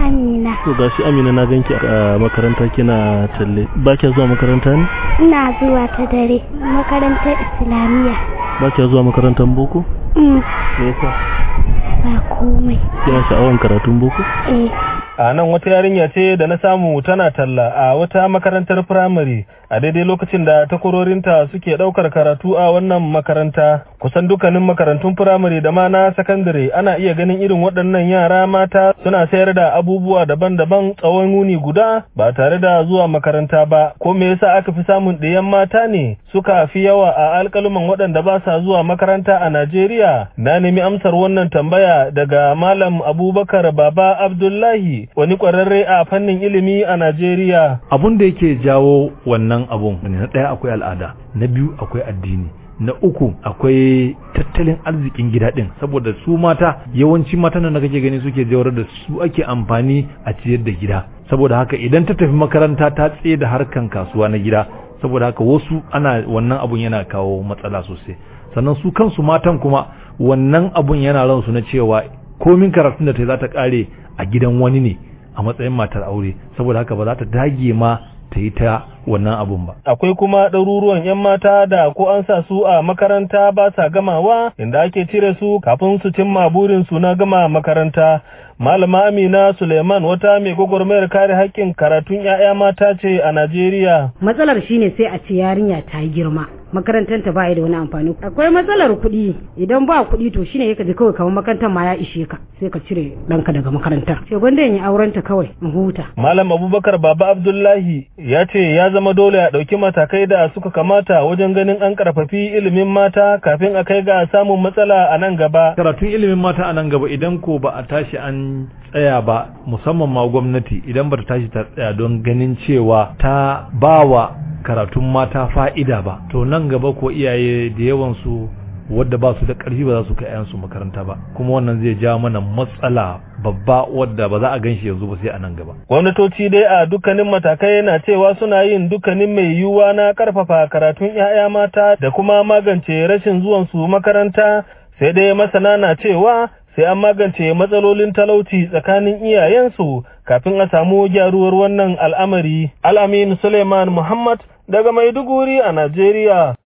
Amina. To gashi Amina na ganki a makaranta kina talle. Ba ki zuwa makaranta ne? Ina zuwa ta dare, makarantar Islamiyya. Ba ki zuwa makarantar boko? Me yasa? Ba komai. Kina sha'awan karatun boko? A nan wata yarinya ce da na samu tana talla a wata makarantar firamare a daidai lokacin da takwarorinta suke ɗaukar karatu a wannan makaranta. Kusan dukkanin makarantun firamare da ma na sakandare ana iya ganin irin waɗannan yara mata suna sayar da abubuwa daban-daban tsawon wuni guda ba tare da zuwa makaranta ba. Ko me yasa aka fi samun ɗiyan mata ne suka fi yawa a alƙaluman waɗanda ba sa zuwa makaranta a Najeriya? Na nemi amsar wannan tambaya daga Malam Abubakar Baba Abdullahi, wani ƙwararre a fannin ilimi a Najeriya. Abun da yake jawo wannan abun, na ɗaya akwai al'ada, na biyu akwai addini, na uku akwai tattalin arzikin gida ɗin, saboda su mata yawanci matan da kake gani suke jawar da su ake amfani a ciyar da gida. Saboda haka idan ta tafi makaranta ta tsaye da harkan kasuwa na gida, saboda haka wasu wannan abun yana kawo matsala sosai. Sannan su kansu matan kuma wannan abun yana ransu na cewa komin karatun da ta za ta kare a gidan wani ne a matsayin matar aure, saboda haka ba za ta dage ma ta yi ta wannan abun ba. Akwai kuma ɗaruruwan 'yan mata da ko an sa su a makaranta ba sa gamawa, inda ake cire su kafin su cimma burinsu na gama makaranta. Malama Amina Suleiman, wata mai gwagwarmayar kare haƙƙin karatun 'ya'ya mata ce a Najeriya. Matsalar shine sai a ce yarinya ta girma, makarantanta ba da wani amfani. Akwai matsalar kuɗi, idan ba kuɗi to shine yake ji kawai kamar makarantar ma ya ishe ka, sai ka cire ɗanka daga makarantar. Sai gwanda yin aurenta kawai in huta. Malam Abubakar Baba Abdullahi ya ce ya zama dole a ɗauki matakai da suka kamata wajen ganin an ƙarfafi ilimin mata kafin a kai ga samun matsala a nan gaba. Karatun ilimin mata a nan gaba idan ko ba a tashi an tsaya ba, musamman ma gwamnati idan ba ta tashi ta tsaya don ganin cewa ta bawa karatun mata fa'ida ba, to nan gaba ko iyaye da yawansu wadda ba su da ƙarfi ba za su kai 'yansu makaranta ba, kuma wannan zai ja mana matsala babba wadda ba za a ganshi yanzu ba sai a nan gaba. Gwamnatoci dai a dukkanin matakai yana cewa suna yin dukkanin mai yiwuwa na ƙarfafa karatun 'ya'ya mata da kuma magance rashin zuwan su makaranta, sai dai masana na cewa sai an magance matsalolin talauci tsakanin iyayensu kafin a samu gyaruwar wannan al'amari. Al-Amin Suleiman Muhammad daga Maiduguri a Najeriya.